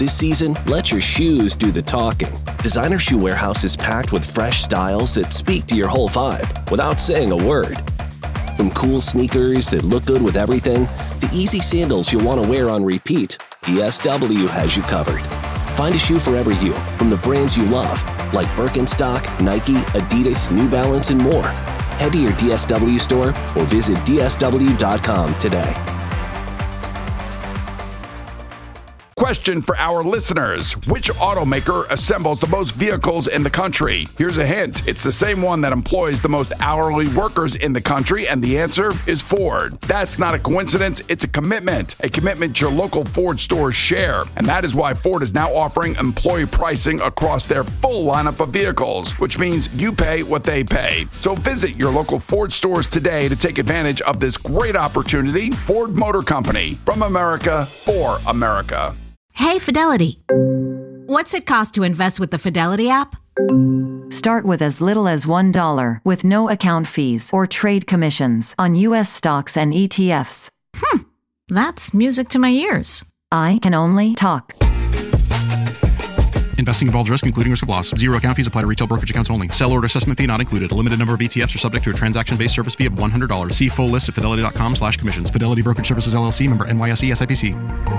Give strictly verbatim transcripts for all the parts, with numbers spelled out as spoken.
This season, let your shoes do the talking. Designer Shoe Warehouse is packed with fresh styles that speak to your whole vibe without saying a word. From cool sneakers that look good with everything, to easy sandals you'll want to wear on repeat, D S W has you covered. Find a shoe for every you from the brands you love, like Birkenstock, Nike, Adidas, New Balance, and more. Head to your D S W store or visit D S W dot com today. Question for our listeners. Which automaker assembles the most vehicles in the country? Here's a hint. It's the same one that employs the most hourly workers in the country, and the answer is Ford. That's not a coincidence. It's a commitment. A commitment your local Ford stores share. And that is why Ford is now offering employee pricing across their full lineup of vehicles, which means you pay what they pay. So visit your local Ford stores today to take advantage of this great opportunity. Ford Motor Company. From America, for America. Hey, Fidelity. What's it cost to invest with the Fidelity app? Start with as little as one dollar with no account fees or trade commissions on U S stocks and E T Fs. Hmm, that's music to my ears. I can only talk. Investing involves risk, including risk of loss. Zero account fees apply to retail brokerage accounts only. Sell order assessment fee not included. A limited number of E T Fs are subject to a transaction-based service fee of one hundred dollars. See full list at fidelity dot com slash commissions. Fidelity Brokerage Services, L L C, member N Y S E S I P C.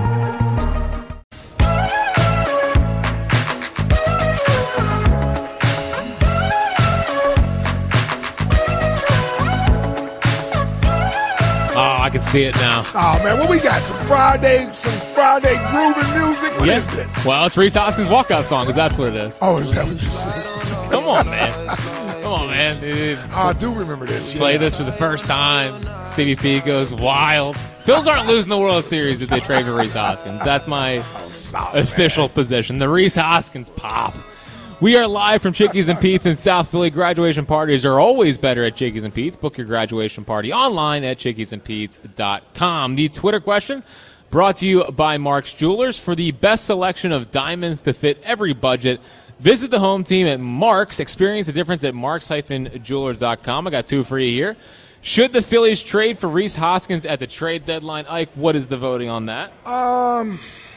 I can see it now. Oh, man, what we got? Some Friday, some Friday grooving music? What yeah. is this? Well, it's Reese Hoskins' walkout song, because that's what it is. Oh, is that what this is? Come on, man. Come on, man. Dude. Oh, I do remember this. Play yeah. this for the first time. C B P goes wild. Phils aren't losing the World Series if they trade for Reese Hoskins. That's my oh, stop, official man. position. The Reese Hoskins pop. We are live from Chickies and Pete's in South Philly. Graduation parties are always better at Chickies and Pete's. Book your graduation party online at chickies and pete's dot com. The Twitter question brought to you by Mark's Jewelers. For the best selection of diamonds to fit every budget, visit the home team at Mark's. Experience the difference at marks dash jewelers dot com. I got two for you here. Should the Phillies trade for Reese Hoskins at the trade deadline? Ike, what is the voting on that? Um...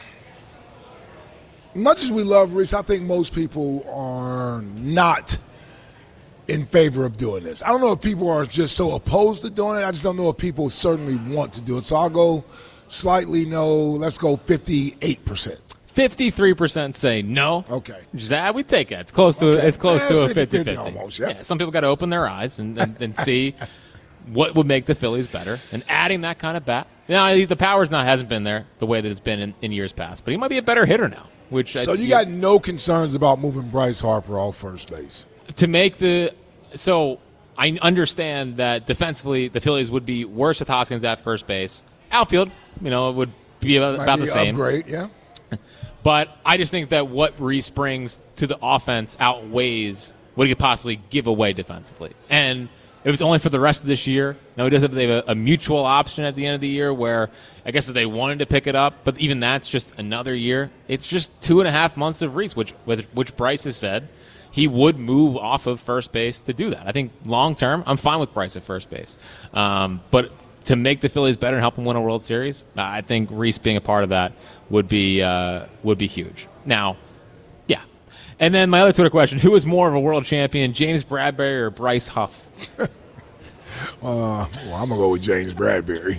Much as we love Reese, I think most people are not in favor of doing this. I don't know if people are just so opposed to doing it. I just don't know if people certainly want to do it. So I'll go slightly no. Let's go fifty-eight percent. fifty-three percent say no. Okay. Just, ah, we take it. It's close to okay. it's close yeah, to it's a fifty-fifty. Almost, yeah. yeah. Some people got to open their eyes and, and, and see what would make the Phillies better. And adding that kind of bat. Now, the power's not hasn't been there the way that it's been in, in years past, but he might be a better hitter now. Which so I, you got no concerns about moving Bryce Harper off first base? To make the – so I understand that defensively the Phillies would be worse with Hoskins at first base. Outfield, you know, would be about, about be the same. Upgrade, yeah. But I just think that what Reese brings to the offense outweighs what he could possibly give away defensively. And – it was only for the rest of this year. No, he doesn't. They have a, a mutual option at the end of the year where I guess if they wanted to pick it up, but even that's just another year. It's just two and a half months of Reese, which which Bryce has said he would move off of first base to do that. I think long term, I'm fine with Bryce at first base. Um, but to make the Phillies better and help them win a World Series, I think Reese being a part of that would be uh, would be huge. Now, yeah. And then my other Twitter question, who is more of a world champion, James Bradberry or Bryce Huff? uh, well, I'm going to go with James Bradberry.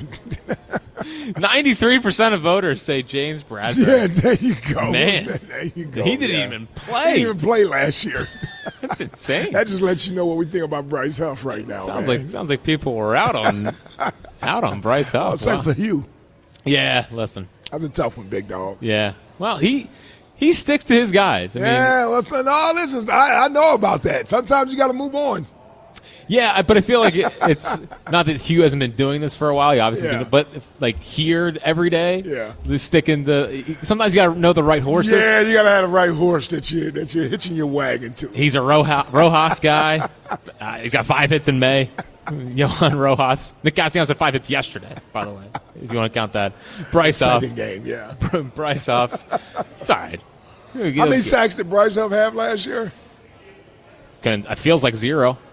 ninety-three percent of voters say James Bradberry. Yeah, there you go. Man, there you go. He didn't yeah. even play. He didn't even play last year. That's insane. That just lets you know what we think about Bryce Huff right now. Sounds man. like sounds like people were out on out on Bryce Huff. Well, except wow. for you. Yeah, listen. That's a tough one, big dog. Yeah. Well, he he sticks to his guys. I yeah, mean, listen, no, this is I, I know about that. Sometimes you got to move on. Yeah, but I feel like it, it's not that Hugh hasn't been doing this for a while. He obviously, yeah. been, but like here every day, yeah, the sticking the. Sometimes you got to know the right horses. Yeah, you got to have the right horse that you that you're hitching your wagon to. He's a Rojas, Rojas guy. uh, he's got five hits in May. Johan Rojas. Nick Castellanos had five hits yesterday, by the way, if you want to count that. Bryce Huff. Second game, yeah. Bryce Huff. It's all right. How many sacks did Bryce Huff have last year? It feels like zero.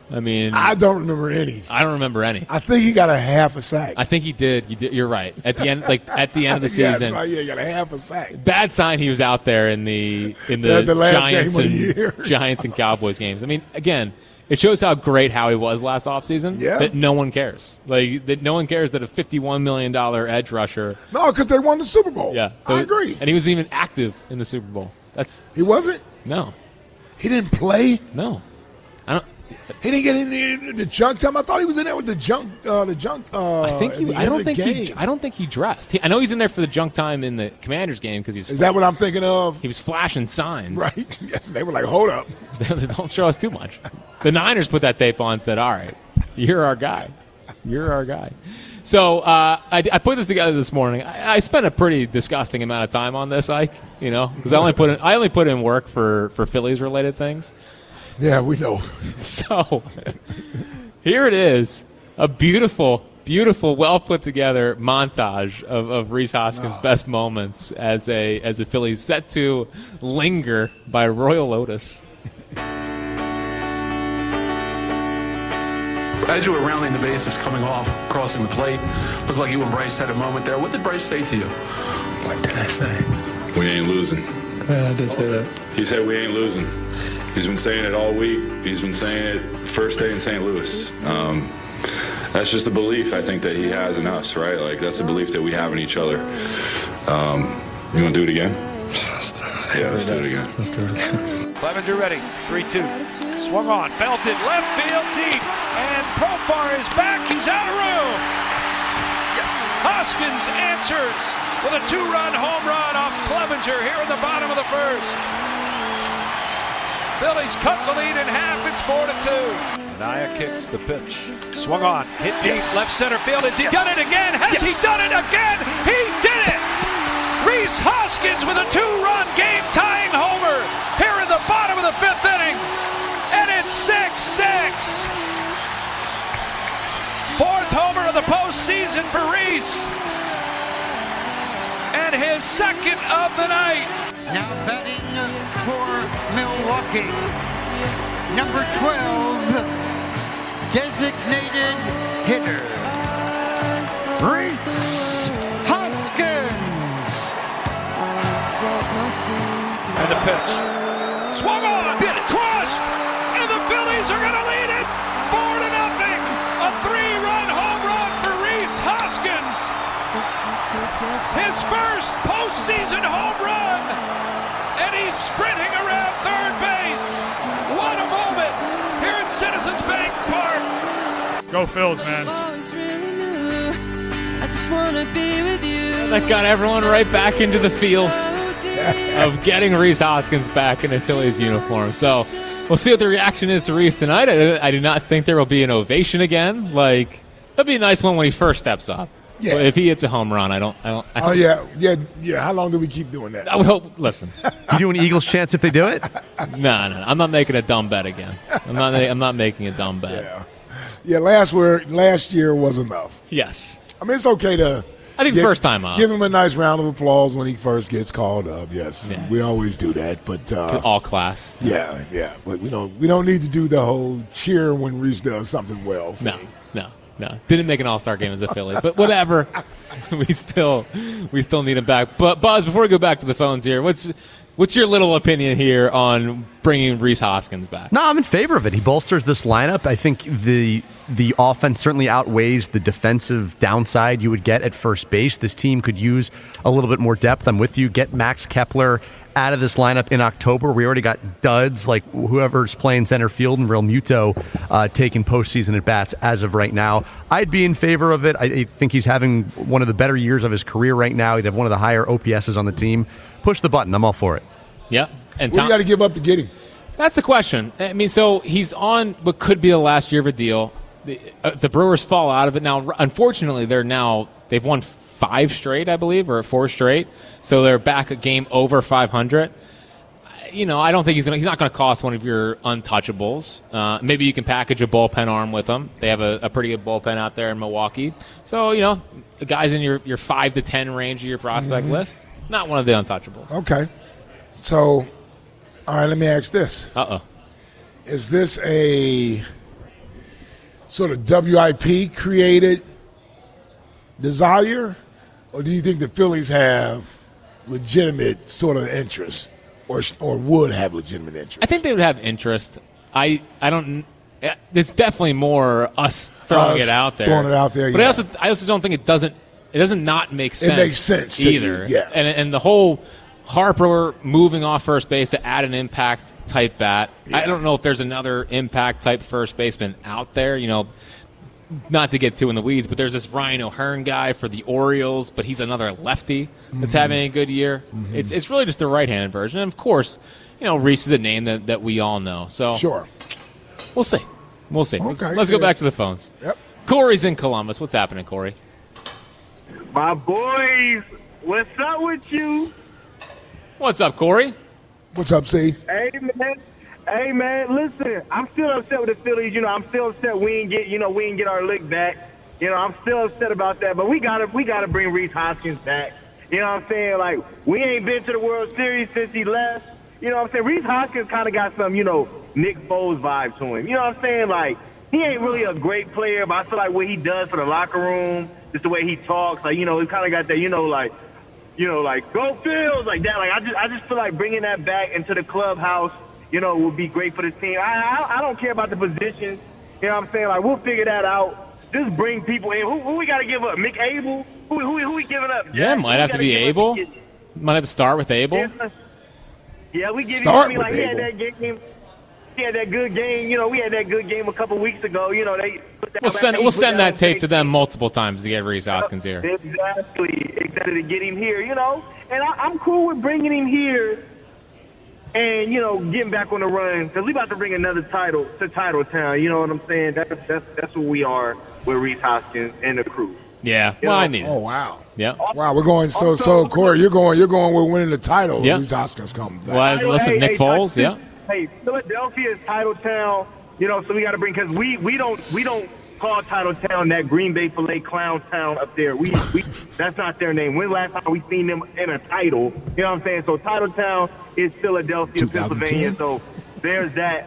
I mean, I don't remember any. I don't remember any. I think he got a half a sack. I think he did. You did. You're right. At the end, like at the end of the yeah, season, right, yeah, he got a half a sack. Bad sign he was out there in the in the, the, the last Giants game and of the year. Giants and Cowboys games. I mean, again, it shows how great Howie was last offseason. Yeah. That no one cares. Like that, no one cares that a fifty-one million dollar edge rusher. No, because they won the Super Bowl. Yeah, I agree. And he wasn't even active in the Super Bowl. That's he wasn't. No, he didn't play. No, I don't. He didn't get in the, the junk time. I thought he was in there with the junk. Uh, the junk. Uh, I think he. I don't think he. I don't think he dressed. He, I know he's in there for the junk time in the Commanders game because he's. Is that what I'm thinking of? He was flashing signs. Right. Yes. They were like, "Hold up, don't show us too much." The Niners put that tape on and said, "All right, you're our guy. You're our guy." So uh, I, I put this together this morning. I, I spent a pretty disgusting amount of time on this, Ike. You know, because I only put in, I only put in work for for Phillies related things. Yeah, we know. So here it is, a beautiful, beautiful, well put together montage of, of Rhys Hoskins' oh. best moments as a as a Phillies set to linger by Royal Otis. As you were rounding the bases, coming off, crossing the plate, looked like you and Bryce had a moment there. What did Bryce say to you? What did I say? We ain't losing. Yeah, I did say that. He said we ain't losing. He's been saying it all week. He's been saying it first day in Saint Louis. Um, that's just a belief I think that he has in us, right? Like that's a belief that we have in each other. Um, you want to do it again? Yeah, let's do it again. Let's do it again. Clevenger ready. three two. Swung on. Belted. Left field deep. And Profar is back. He's out of room. Hoskins answers with a two-run home run off Clevenger here in the bottom of the first. Phillies cut the lead in half. It's four to two. Naya kicks the pitch. Swung on. Hit deep. Left center field. Has he done it again? Has he done it again? He did it! Rhys Hoskins with a two-run game-tying homer here in the bottom of the fifth inning. And it's six six. Fourth homer of the postseason for Rhys. And his second of the night. Now batting for Milwaukee, number twelve, designated hitter, Rhys Hoskins. And the pitch. Swung on, crushed, and the Phillies are going to lead it four to nothing. A three-run home run for Rhys Hoskins. His first postseason home run. And he's sprinting around third base. What a moment here at Citizens Bank Park. Go Phils, man. I just want to be with you. That got everyone right back into the feels of getting Rhys Hoskins back in a Phillies uniform. So we'll see what the reaction is to Rhys tonight. I, I do not think there will be an ovation again. Like, that'd be a nice one when he first steps up. Yeah. So if he hits a home run, I don't. I don't. I oh yeah, yeah, yeah. How long do we keep doing that? I would hope. Listen, you do an Eagles chance if they do it? No, no, I'm not making a dumb bet again. I'm not. I'm not making a dumb bet. Yeah, yeah. Last year, last year was enough. Yes. I mean, it's okay to. I think give, first time up. Give him a nice round of applause when he first gets called up. Yes, yes. We always do that, but uh, all class. Yeah, yeah. But we don't. We don't need to do the whole cheer when Rhys does something well. No, no. No, didn't make an All-Star game as a Philly, but whatever. we still, we still need him back. But Buzz, before we go back to the phones here, what's what's your little opinion here on bringing Rhys Hoskins back? No, I'm in favor of it. He bolsters this lineup. I think the the offense certainly outweighs the defensive downside you would get at first base. This team could use a little bit more depth. I'm with you. Get Max Kepler out of this lineup in October. We already got duds like whoever's playing center field and Real Muto uh, taking postseason at bats as of right now. I'd be in favor of it. I, I think he's having one of the better years of his career right now. He'd have one of the higher O P S's on the team. Push the button. I'm all for it. Yep. And what Tom, do you got to give up to get him? That's the question. I mean, so he's on what could be the last year of a deal. The, uh, the Brewers fall out of it now. Unfortunately, they're now they've won five straight, I believe, or four straight. So they're back a game over five hundred. You know, I don't think he's gonna. He's not going to cost one of your untouchables. Uh, maybe you can package a bullpen arm with him. They have a, a pretty good bullpen out there in Milwaukee. So you know, the guys in your, your five to ten range of your prospect mm-hmm. list. Not one of the untouchables. Okay. So, all right. Let me ask this. Uh oh. Is this a sort of W I P created desire, or do you think the Phillies have legitimate sort of interest, or or would have legitimate interest? I think they would have interest. I I don't. It's definitely more us throwing Us it out there, throwing it out there, But yeah. I also I also don't think it doesn't it doesn't not make sense. It makes sense to either. you, yeah. And and the whole Harper moving off first base to add an impact type bat. Yeah. I don't know if there's another impact type first baseman out there. You know, not to get too in the weeds, but there's this Ryan O'Hearn guy for the Orioles, but he's another lefty that's Mhm. having a good year. Mhm. It's it's really just the right-handed version. And of course, you know, Reese is a name that, that we all know. So Sure. We'll see. We'll see. Let's, Okay, let's go yeah. back to the phones. Yep. Corey's in Columbus. What's happening, Corey? My boys, what's up with you? What's up, Corey? What's up, C? Hey, man. Hey, man, listen, I'm still upset with the Phillies. You know, I'm still upset we didn't get, you know, we didn't get our lick back. You know, I'm still upset about that, but we gotta, we gotta bring Reese Hoskins back. You know what I'm saying? Like, we ain't been to the World Series since he left. You know what I'm saying? Reese Hoskins kind of got some, you know, Nick Foles vibe to him. You know what I'm saying? Like, he ain't really a great player, but I feel like what he does for the locker room, just the way he talks, like, you know, he kind of got that, you know, like, you know, like, go Phils, like that. Like, I just, I just feel like bringing that back into the clubhouse, you know, would be great for the team. I, I, I don't care about the positions. You know what I'm saying? Like, we'll figure that out. Just bring people in. Who, who we got to give up? Mick Abel? Who, who, who we giving up? Yeah, Jack? might Who have we to be gotta give Abel. up? Might have to start with Abel. Yeah, yeah we give Start him. I mean, like, with he had Abel. that game. He had that good game. You know, we had that good game a couple weeks ago. You know, they. We'll send we'll send that tape to them multiple times to get Reese Hoskins here. Exactly, exactly to get him here, you know. And I, I'm cool with bringing him here, and you know, getting back on the run because we about to bring another title to Title Town. You know what I'm saying? That's that's that's what we are with Reese Hoskins and the crew. Yeah, You well, know? I need it. Oh wow. Yeah. Wow, we're going so so Corey, you're going you're going with winning the title. Yeah. Reese Hoskins comes back. Well, listen, Hey, Nick hey, Foles, hey, yeah. Hey, Philadelphia is Title Town, you know, so we got to bring because we, we don't we don't call Title Town that Green Bay Filet Clown Town up there. We we that's not their name. When last time we seen them in a title? You know what I'm saying? So Title Town is Philadelphia, Pennsylvania. So there's that.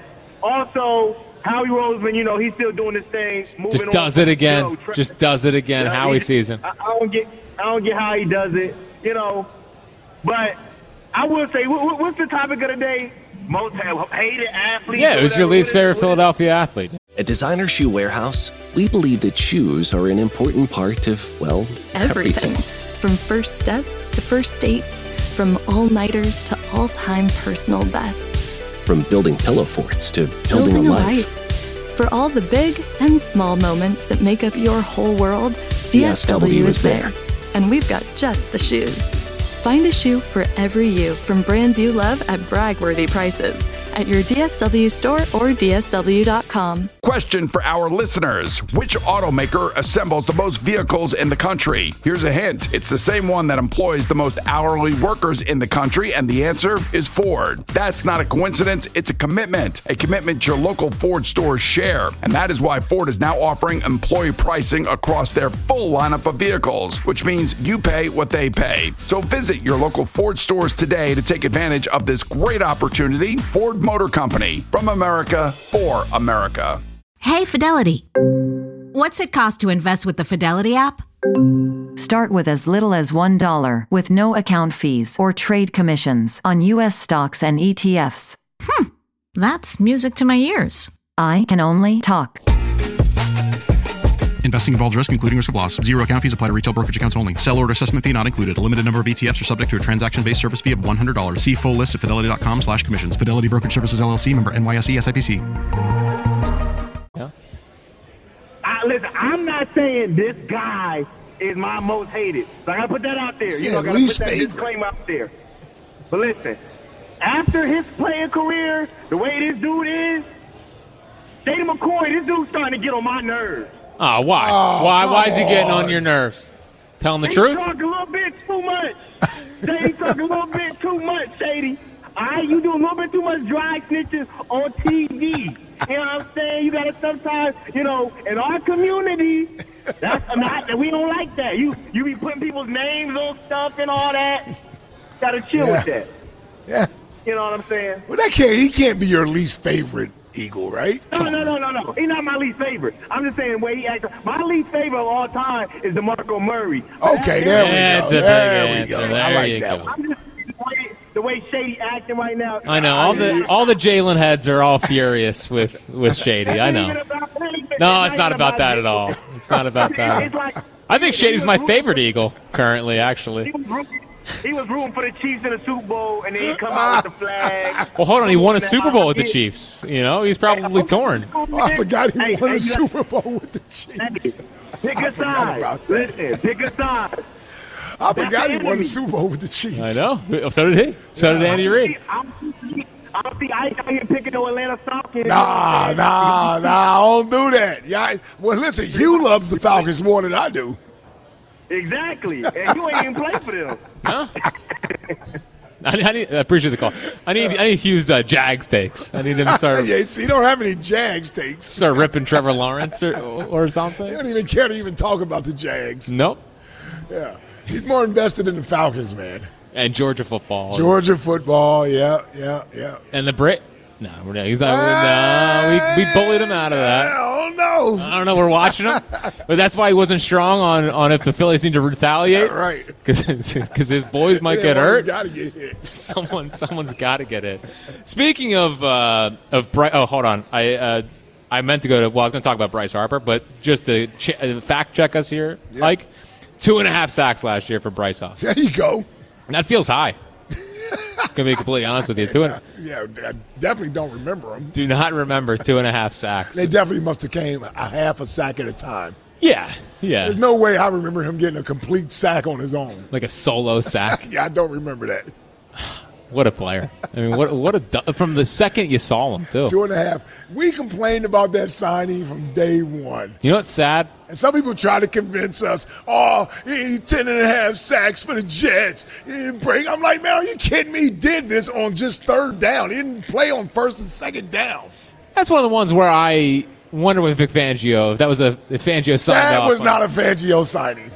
Also, Howie Roseman, you know, he's still doing his thing. Moving Just on does from, it again. you know, tra- Just does it again. Yeah, Howie he- season. I, I don't get I don't get how he does it, you know. But I will say, what, what- what's the topic of the day? Most hated athletes. Yeah, or who's your whatever. least What is- favorite what is- Philadelphia athlete? At Designer Shoe Warehouse, we believe that shoes are an important part of, well, Everything. everything. From first steps to first dates, from all-nighters to all-time personal bests. From building pillow forts to building, a life. For all the big and small moments that make up your whole world, D S W is there. And we've got just the shoes. Find a shoe for every you from brands you love at brag-worthy prices at your D S W store or D S W dot com. Question for our listeners. Which automaker assembles the most vehicles in the country? Here's a hint. It's the same one that employs the most hourly workers in the country, and the answer is Ford. That's not a coincidence. It's a commitment. A commitment your local Ford stores share. And that is why Ford is now offering employee pricing across their full lineup of vehicles, which means you pay what they pay. So visit your local Ford stores today to take advantage of this great opportunity. Ford Motor Company, from America for America. Hey, Fidelity. What's it cost to invest with the Fidelity app? Start with as little as one dollar with no account fees or trade commissions on U S stocks and E T Fs. Hmm, that's music to my ears. I can only talk. Investing involves risk, including risk of loss. Zero account fees apply to retail brokerage accounts only. Sell order assessment fee not included. A limited number of E T Fs are subject to a transaction-based service fee of one hundred dollars. See full list at fidelity dot com slash commissions. Fidelity Brokerage Services, L L C, member N Y S E, S I P C. Yeah. I, listen, I'm not saying this guy is my most hated. So I gotta put that out there. He You know, I said gotta least put that favorite. disclaimer out there. But listen, after his playing career, the way this dude is, Shady McCoy, this dude's starting to get on my nerves. Oh, why? Oh, why? Why come is he getting on on. your nerves? Telling the He's truth? talking a little bit too much. Shady talking a little bit too much, Shady. All right, you do a little bit too much dry snitching on T V. You know what I'm saying? You gotta sometimes, you know, in our community, that's not we don't like that. You you be putting people's names on stuff and all that. Gotta chill Yeah. with that. Yeah. You know what I'm saying? Well, that can't he can't be your least favorite Eagle, right? No, no, no, no, no. He's not my least favorite. I'm just saying the way he acts. My least favorite of all time is DeMarco Murray. Okay, there we That's go. a big There we answer. go. There I like you that go. one. I'm just the way, the way Shady acting right now. I know all the all the Jalen heads are all furious with with Shady. I know. No, it's not about that at all. It's not about that. I think Shady's my favorite Eagle currently, actually. He was rooting for the Chiefs in the Super Bowl, and then he come out with the flag. Well, hold on. He won a Super Bowl with the Chiefs. You know, he's probably torn. Oh, I forgot he Hey, won hey, a you Super Bowl with the Chiefs. Pick I a forgot side. about that. Listen, pick a side. I forgot he the won enemy. the Super Bowl with the Chiefs. I know. So did he. So did Andy Reid. I don't see Ike out here picking no Atlanta Falcons. Nah, nah, nah, I don't do that. Yeah, well, listen, Hugh loves the Falcons more than I do. Exactly. And you ain't even play for them. No. I, I, need, I appreciate the call. I need I need Hugh's uh, Jags takes. I need him to start yeah, so you don't have any Jags takes. start ripping Trevor Lawrence or, or something. You don't even care to even talk about the Jags. Nope. Yeah, he's more invested in the Falcons, man. And Georgia football. Georgia football, yeah, yeah, yeah. And the Brit. No, we're not. He's not. no, we, we bullied him out of that. Oh no! I don't know. We're watching him, but that's why he wasn't strong on, on if the Phillies need to retaliate. Right. Because his boys might Yeah, get well, hurt. he's gotta get hit. Someone, someone's got to get hit. Speaking of uh, of Bryce, oh, hold on. I uh, I meant to go to. Well, I was going to talk about Bryce Harper, but just to ch- uh, fact check us here, Yeah. Mike, two and a half sacks last year for Bryce Harper. There you go. That feels high. Gonna be completely honest with you. Two and Yeah, I definitely don't remember them. do not remember two and a half sacks. They definitely must have came a half a sack at a time. Yeah, yeah. There's no way I remember him getting a complete sack on his own. Like a solo sack. Yeah, I don't remember that. What a player! I mean, what what a du- from the second you saw him too. Two and a half. We complained about that signing from day one. You know what's sad? And some people try to convince us, oh, he ten and a half sacks for the Jets. He didn't break. I'm like, man, are you kidding me? He did this on just third down. He didn't play on first and second down. That's one of the ones where I wonder with Vic Fangio if that was a if Fangio signed That off was on- not a Fangio signing.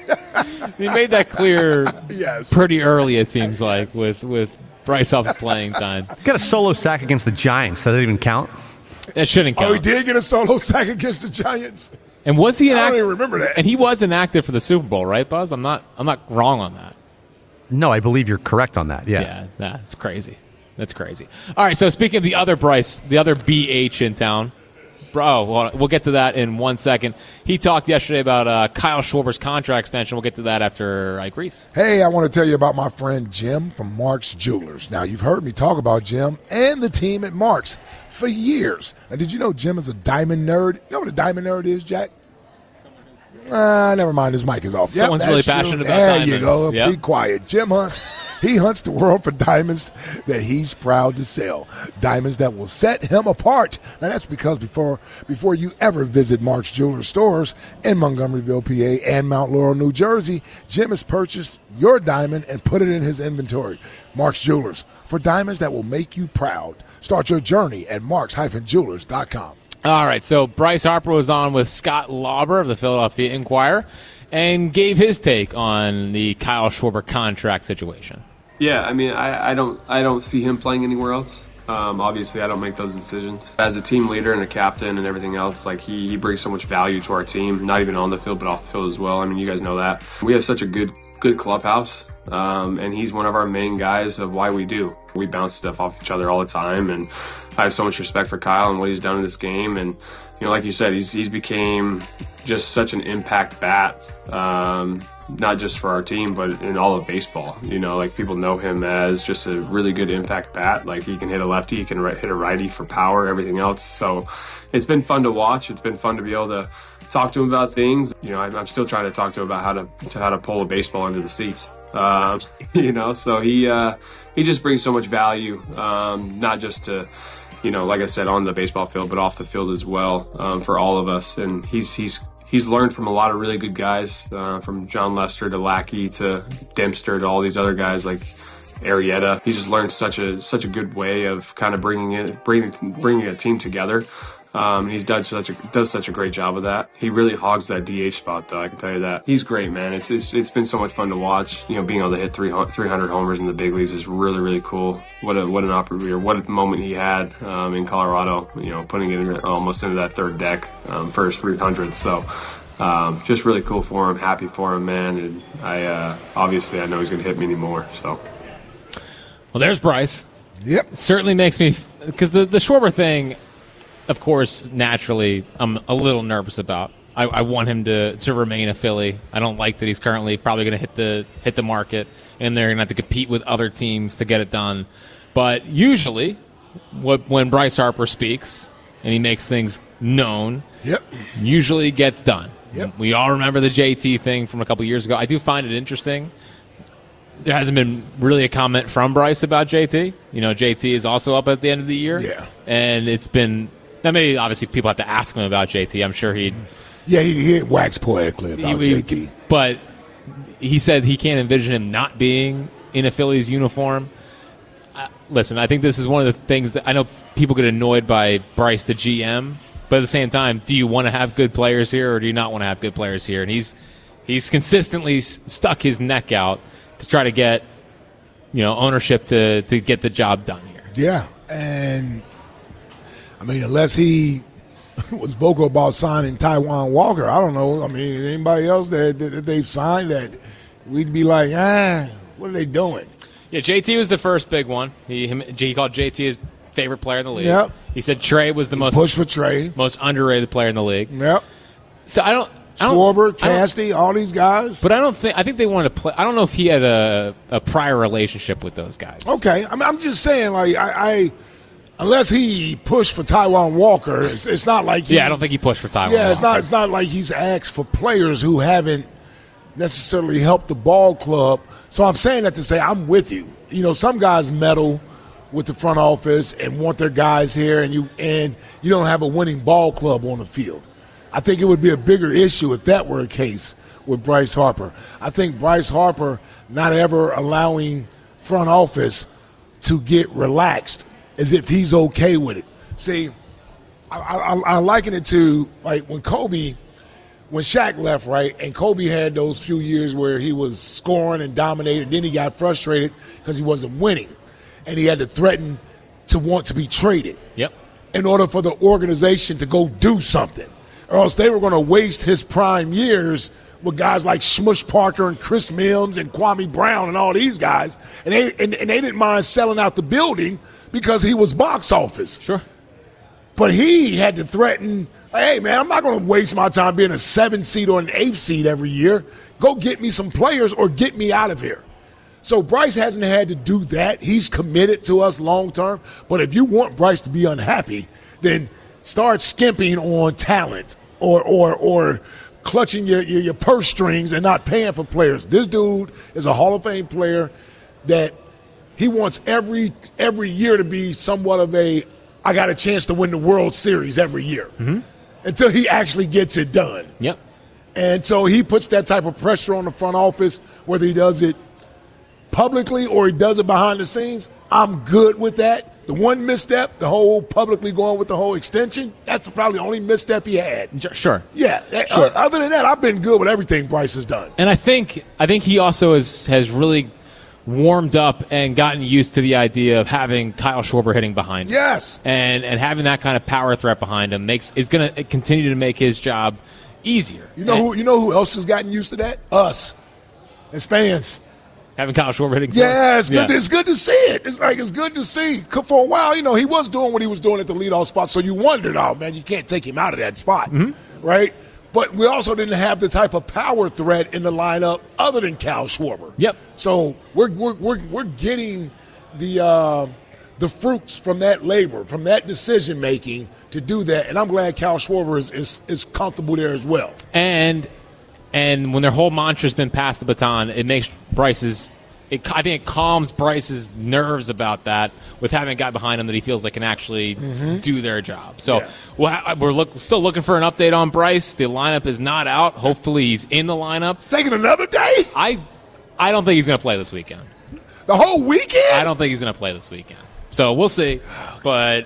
He made that clear Yes. pretty early, it seems like, with, with Bryce Huff's playing time. He got a solo sack against the Giants. That didn't even count. That shouldn't count. Oh, he did get a solo sack against the Giants? And was he I don't inactive? even remember that. And he was inactive for the Super Bowl, right, Buzz? I'm not. I'm not wrong on that. No, I believe you're correct on that. Yeah. Yeah, that's crazy. That's crazy. All right. So speaking of the other Bryce, the other B H in town. Bro, well, we'll get to that in one second. He talked yesterday about uh, Kyle Schwarber's contract extension. We'll get to that after Ike Reese. Hey, I want to tell you about my friend Jim from Mark's Jewelers. Now, you've heard me talk about Jim and the team at Mark's for years. Now, did you know Jim is a diamond nerd? You know what a diamond nerd is, Jack? Uh, never mind. His mic is off. Yep, Someone's really that's you. passionate about there diamonds. you go. Yep. Be quiet. Jim hunts. He hunts the world for diamonds that he's proud to sell. Diamonds that will set him apart. Now, that's because before before you ever visit Mark's Jewelers stores in Montgomeryville, P A, and Mount Laurel, New Jersey, Jim has purchased your diamond and put it in his inventory. Mark's Jewelers, for diamonds that will make you proud. Start your journey at marks dash jewelers dot com. All right, so Bryce Harper was on with Scott Lauber of the Philadelphia Inquirer and gave his take on the Kyle Schwarber contract situation. Yeah, I mean, I, I don't I don't see him playing anywhere else. Um, obviously, I don't make those decisions. As a team leader and a captain and everything else, like he, he brings so much value to our team, not even on the field, but off the field as well. I mean, you guys know that. We have such a good good clubhouse, um, and he's one of our main guys of why we do. We bounce stuff off each other all the time, and I have so much respect for Kyle and what he's done in this game. And, you know, like you said, he's he's became just such an impact bat, um, not just for our team, but in all of baseball. You know, like people know him as just a really good impact bat. Like he can hit a lefty, he can hit a righty for power, everything else. So it's been fun to watch. It's been fun to be able to talk to him about things. You know, I'm, I'm still trying to talk to him about how to, to how to pull a baseball into the seats. Um, you know, so he uh, he just brings so much value, um, not just to, you know, like I said, on the baseball field, but off the field as well, um, for all of us. And he's he's he's learned from a lot of really good guys, uh, from John Lester to Lackey to Dempster to all these other guys like Arrieta. He just learned such a such a good way of kind of bringing it, bringing bringing a team together. Um, he's done such a, does such a great job of that. He really hogs that D H spot, though. I can tell you that. He's great, man. It's it's, it's been so much fun to watch. You know, being able to hit three hundred homers in the big leagues is really, really cool. What a what an opportunity, or what a moment he had um, in Colorado. You know, putting it in, almost into that third deck um, for his three hundred. So. Um, just really cool for him, happy for him, man. And I uh, obviously I know he's going to hit many more. So, well, there's Bryce. Yep, certainly makes me because the the Schwarber thing, of course, naturally I'm a little nervous about. I, I want him to, to remain a Philly. I don't like that he's currently probably going to hit the hit the market, and they're going to have to compete with other teams to get it done. But usually, what, when Bryce Harper speaks and he makes things known, yep, usually gets done. Yep. We all remember the J T thing from a couple years ago. I do find it interesting. There hasn't been really a comment from Bryce about J T. You know, J T is also up at the end of the year. Yeah. And it's been – now maybe obviously people have to ask him about J T. I'm sure he'd – Yeah, he, he waxed poetically about he, J T. But he said he can't envision him not being in a Phillies uniform. Uh, listen, I think this is one of the things that – I know people get annoyed by Bryce, the G M, but at the same time, do you want to have good players here or do you not want to have good players here? And he's he's consistently s- stuck his neck out to try to get, you know, ownership to, to get the job done here. Yeah, and I mean, unless he was vocal about signing Taijuan Walker, I don't know. I mean, anybody else that, that they've signed that we'd be like, ah, what are they doing? Yeah, J T was the first big one. He him, he called J T his favorite player in the league. Yep. He said Trey was the he most push for Trey, most underrated player in the league. Yep. So I don't. I don't Schwarber, I don't, Casty, all these guys. But I don't think. I think they wanted to play. I don't know if he had a, a prior relationship with those guys. Okay, I mean, I'm just saying, like, I, I unless he pushed for Taijuan Walker, it's, it's not like yeah, I don't think he pushed for Taijuan. Yeah, Walker. it's not. It's not like he's asked for players who haven't necessarily helped the ball club. So I'm saying that to say I'm with you. You know, some guys meddle with the front office and want their guys here, and you and you don't have a winning ball club on the field. I think it would be a bigger issue if that were the case with Bryce Harper. I think Bryce Harper not ever allowing front office to get relaxed as if he's okay with it. See, I, I, I liken it to like when Kobe, when Shaq left, right, and Kobe had those few years where he was scoring and dominating. Then he got frustrated because he wasn't winning, and he had to threaten to want to be traded. Yep. In order for the organization to go do something. Or else they were going to waste his prime years with guys like Smush Parker and Chris Mims and Kwame Brown and all these guys. And they and, and they didn't mind selling out the building because he was box office. Sure. But he had to threaten, hey, man, I'm not going to waste my time being a seventh seed or an eighth seed every year. Go get me some players or get me out of here. So Bryce hasn't had to do that. He's committed to us long term. But if you want Bryce to be unhappy, then start skimping on talent or or or clutching your, your, your purse strings and not paying for players. This dude is a Hall of Fame player that he wants every every year to be somewhat of a, I got a chance to win the World Series every year mm-hmm. until he actually gets it done. Yep. And so he puts that type of pressure on the front office, whether he does it publicly or he does it behind the scenes. I'm good with that. The one misstep, the whole publicly going with the whole extension, that's probably the only misstep he had. Sure. Yeah. Sure. Other than that, I've been good with everything Bryce has done. And I think I think he also has, has really warmed up and gotten used to the idea of having Kyle Schwarber hitting behind him. Yes. And and having that kind of power threat behind him makes is going to continue to make his job easier. You know and, who you know who else has gotten used to that? Us as fans. Having Kyle Schwarber hitting. Yeah, it's good. Yeah. It's good to see it. It's like it's good to see. For a while, you know, he was doing what he was doing at the leadoff spot, so you wondered, oh man, you can't take him out of that spot, mm-hmm. right? But we also didn't have the type of power threat in the lineup other than Kyle Schwarber. Yep. So we're we're we're, we're getting the uh, the fruits from that labor, from that decision making to do that, and I'm glad Kyle Schwarber is is, is comfortable there as well. And. And when their whole mantra's been pass the baton, it makes Bryce's it, – I think it calms Bryce's nerves about that with having a guy behind him that he feels like can actually mm-hmm. do their job. So yeah. we'll, we're look, still looking for an update on Bryce. The lineup is not out. Hopefully he's in the lineup. It's taking another day? I, I don't think he's going to play this weekend. The whole weekend? I don't think he's going to play this weekend. So we'll see. But –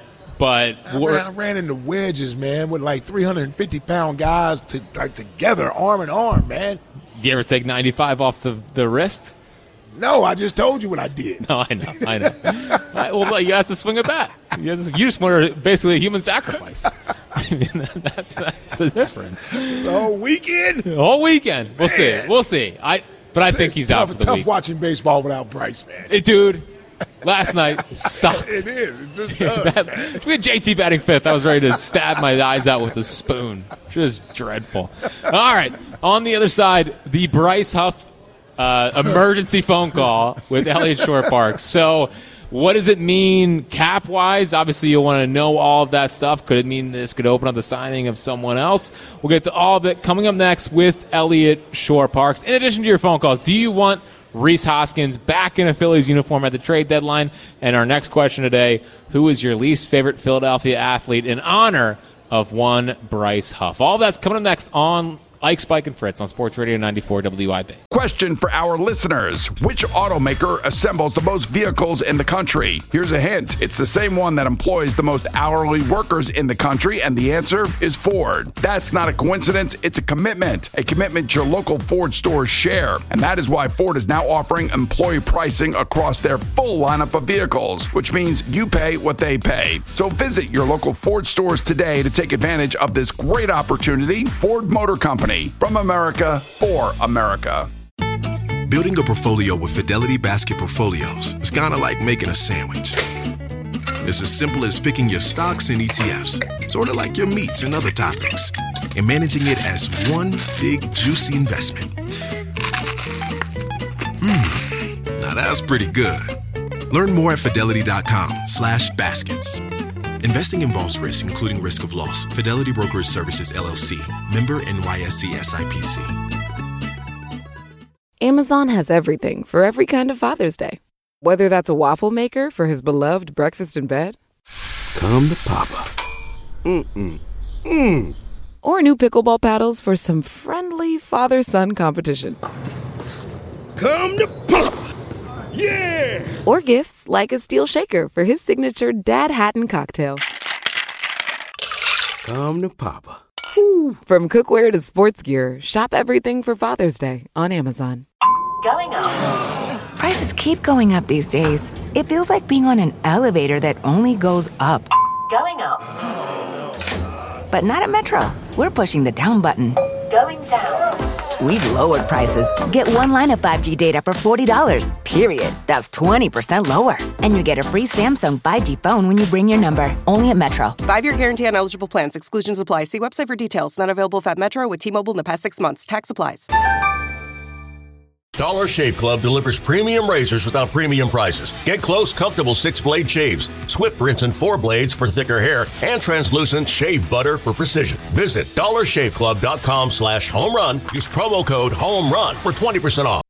but I ran, I ran into wedges, man, with like three hundred fifty pound guys to like together, arm in arm, man. Do you ever take ninety-five off the, the wrist? No, I just told you what I did. No, I know, I know. I, well, you have to swing it back. You just, you just were basically a human sacrifice. I mean, that's that's the difference. The whole weekend. The whole weekend. We'll man. see. We'll see. I but I think it's he's tough, out for the tough week. watching baseball without Bryce, man. Hey, dude. Last night sucked. It is. It just does, that, man. We had J T batting fifth. I was ready to stab my eyes out with a spoon. Just dreadful. All right. On the other side, the Bryce Huff uh, emergency phone call with Elliott Shore-Parks. So what does it mean cap-wise? Obviously, you'll want to know all of that stuff. Could it mean this could open up the signing of someone else? We'll get to all of it coming up next with Elliott Shore-Parks. In addition to your phone calls, do you want Rhys Hoskins back in a Phillies uniform at the trade deadline? And our next question today, who is your least favorite Philadelphia athlete in honor of one Bryce Huff? All of that's coming up next on Ike, Spike, and Fritz on Sports Radio ninety-four W I B. Question for our listeners. Which automaker assembles the most vehicles in the country? Here's a hint. It's the same one that employs the most hourly workers in the country, and the answer is Ford. That's not a coincidence. It's a commitment. A commitment your local Ford stores share. And that is why Ford is now offering employee pricing across their full lineup of vehicles, which means you pay what they pay. So visit your local Ford stores today to take advantage of this great opportunity. Ford Motor Company. From America, for America. Building a portfolio with Fidelity Basket Portfolios is kind of like making a sandwich. It's as simple as picking your stocks and E T Fs, sort of like your meats and other toppings, and managing it as one big, juicy investment. Mmm, now that's pretty good. Learn more at fidelity.com slash baskets. Investing involves risk, including risk of loss. Fidelity Brokerage Services, L L C. Member N Y S E S I P C. Amazon has everything for every kind of Father's Day. Whether that's a waffle maker for his beloved breakfast in bed. Come to Papa. Mm-mm. Mm. Or new pickleball paddles for some friendly father-son competition. Come to Papa. Yeah! Or gifts like a steel shaker for his signature Dad Hatton cocktail. Come to Papa. Woo. From cookware to sports gear, shop everything for Father's Day on Amazon. Going up. Prices keep going up these days. It feels like being on an elevator that only goes up. Going up. But not at Metro. We're pushing the down button. Going down. We've lowered prices. Get one line of five G data for forty dollars, period. That's twenty percent lower. And you get a free Samsung five G phone when you bring your number. Only at Metro. Five-year guarantee on eligible plans. Exclusions apply. See website for details. Not available at Metro with T-Mobile in the past six months. Tax applies. Dollar Shave Club delivers premium razors without premium prices. Get close, comfortable six-blade shaves, swift rinse and four blades for thicker hair, and translucent shave butter for precision. Visit dollarshaveclub.com slash home run. Use promo code HOME RUN for twenty percent off.